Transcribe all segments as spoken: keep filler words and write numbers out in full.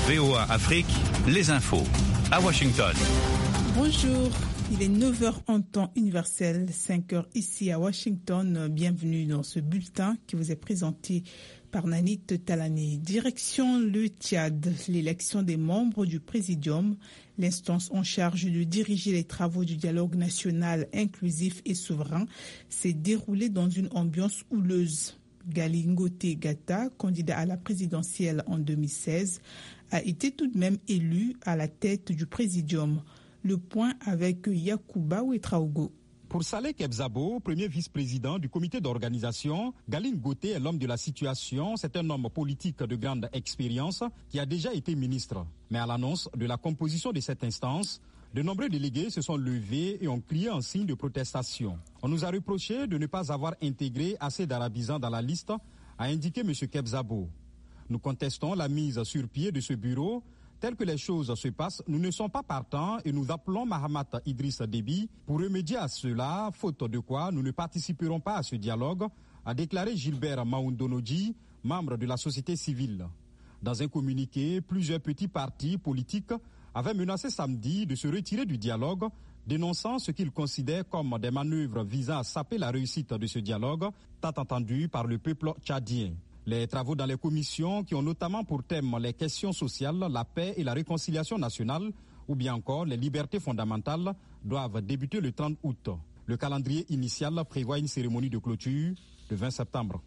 V O A Afrique, les infos à Washington. Bonjour, il est neuf heures en temps universel, cinq heures ici à Washington. Bienvenue dans ce bulletin qui vous est présenté par Nanit Talani. Direction le Tchad, l'élection des membres du Présidium, l'instance en charge de diriger les travaux du dialogue national inclusif et souverain, s'est déroulée dans une ambiance houleuse. Galingote Gata, candidat à la présidentielle en deux mille seize, a été tout de même élu à la tête du Présidium. Le point avec Yacouba Ouetraogo. Pour Saleh Kebzabo, premier vice-président du comité d'organisation, Galingote est l'homme de la situation. C'est un homme politique de grande expérience qui a déjà été ministre. Mais à l'annonce de la composition de cette instance, de nombreux délégués se sont levés et ont crié en signe de protestation. On nous a reproché de ne pas avoir intégré assez d'arabisans dans la liste, a indiqué M. Kebzabo. Nous contestons la mise sur pied de ce bureau. Tel que les choses se passent, nous ne sommes pas partants et nous appelons Mahamat Idriss Déby pour remédier à cela, faute de quoi nous ne participerons pas à ce dialogue, a déclaré Gilbert Maoundonoji, membre de la société civile. Dans un communiqué, plusieurs petits partis politiques avaient menacé samedi de se retirer du dialogue, dénonçant ce qu'ils considèrent comme des manœuvres visant à saper la réussite de ce dialogue, tant entendu par le peuple tchadien. Les travaux dans les commissions qui ont notamment pour thème les questions sociales, la paix et la réconciliation nationale, ou bien encore les libertés fondamentales, doivent débuter le trente août. Le calendrier initial prévoit une cérémonie de clôture le vingt septembre.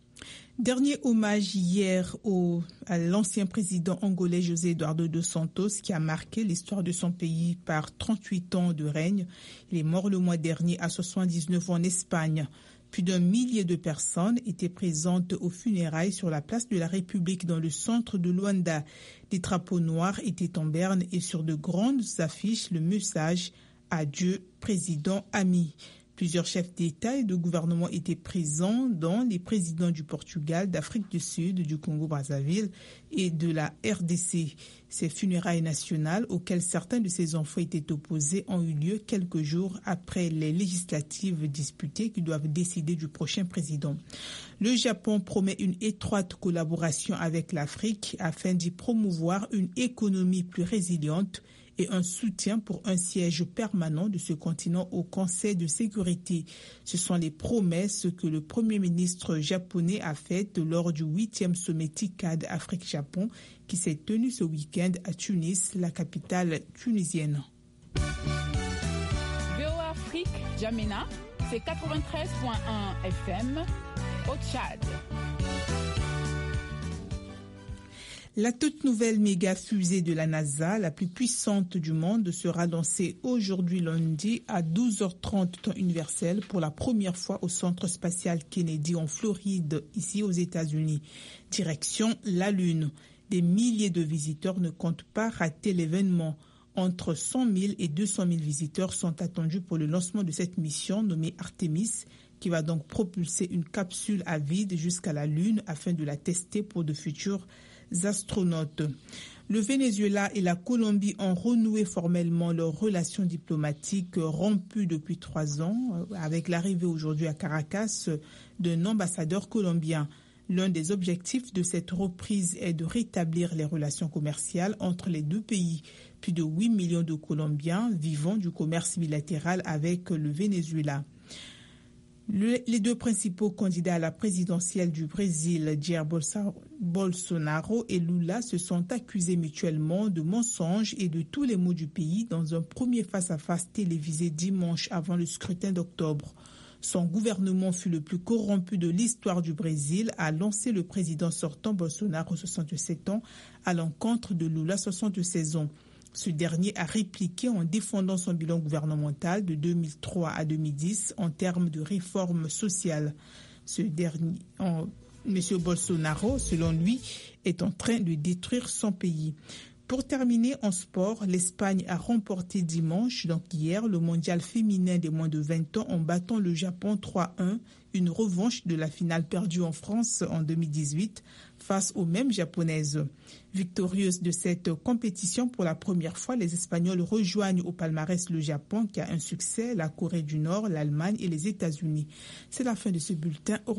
Dernier hommage hier au, à l'ancien président angolais José Eduardo dos Santos qui a marqué l'histoire de son pays par trente-huit ans de règne. Il est mort le mois dernier à soixante-dix-neuf ans en Espagne. Plus d'un millier de personnes étaient présentes aux funérailles sur la place de la République dans le centre de Luanda. Des drapeaux noirs étaient en berne et sur de grandes affiches le message « Adieu, président ami ». Plusieurs chefs d'État et de gouvernement étaient présents, dont les présidents du Portugal, d'Afrique du Sud, du Congo-Brazzaville et de la R D C. Ces funérailles nationales, auxquelles certains de ses enfants étaient opposés, ont eu lieu quelques jours après les législatives disputées qui doivent décider du prochain président. Le Japon promet une étroite collaboration avec l'Afrique afin d'y promouvoir une économie plus résiliente et un soutien pour un siège permanent de ce continent au Conseil de sécurité. Ce sont les promesses que le Premier ministre japonais a faites lors du huitième sommet TICAD Afrique-Japon qui s'est tenu ce week-end à Tunis, la capitale tunisienne. V O A Afrique, Djamena, c'est quatre-vingt-treize virgule un F M au Tchad. La toute nouvelle méga fusée de la NASA, la plus puissante du monde, sera lancée aujourd'hui lundi à douze heures trente temps universel pour la première fois au Centre spatial Kennedy en Floride, ici aux États-Unis. Direction la Lune. Des milliers de visiteurs ne comptent pas rater l'événement. Entre cent mille et deux cent mille visiteurs sont attendus pour le lancement de cette mission nommée Artemis, qui va donc propulser une capsule à vide jusqu'à la Lune afin de la tester pour de futurs astronautes. Le Venezuela et la Colombie ont renoué formellement leurs relations diplomatiques rompues depuis trois ans avec l'arrivée aujourd'hui à Caracas d'un ambassadeur colombien. L'un des objectifs de cette reprise est de rétablir les relations commerciales entre les deux pays. Plus de huit millions de Colombiens vivant du commerce bilatéral avec le Venezuela. Le, les deux principaux candidats à la présidentielle du Brésil, Jair Bolsonaro et Lula, se sont accusés mutuellement de mensonges et de tous les maux du pays dans un premier face-à-face télévisé dimanche avant le scrutin d'octobre. Son gouvernement fut le plus corrompu de l'histoire du Brésil, a lancé le président sortant Bolsonaro, soixante-sept ans, à l'encontre de Lula, soixante-seize ans. Ce dernier a répliqué en défendant son bilan gouvernemental de deux mille trois à deux mille dix en termes de réformes sociales. Ce dernier, en, M. Bolsonaro, selon lui, est en train de détruire son pays. Pour terminer en sport, l'Espagne a remporté dimanche, donc hier, le mondial féminin des moins de vingt ans en battant le Japon trois à un, une revanche de la finale perdue en France en deux mille dix-huit face aux mêmes japonaises. Victorieuses de cette compétition pour la première fois, les Espagnols rejoignent au palmarès le Japon qui a un succès, la Corée du Nord, l'Allemagne et les États-Unis. C'est la fin de ce bulletin. Au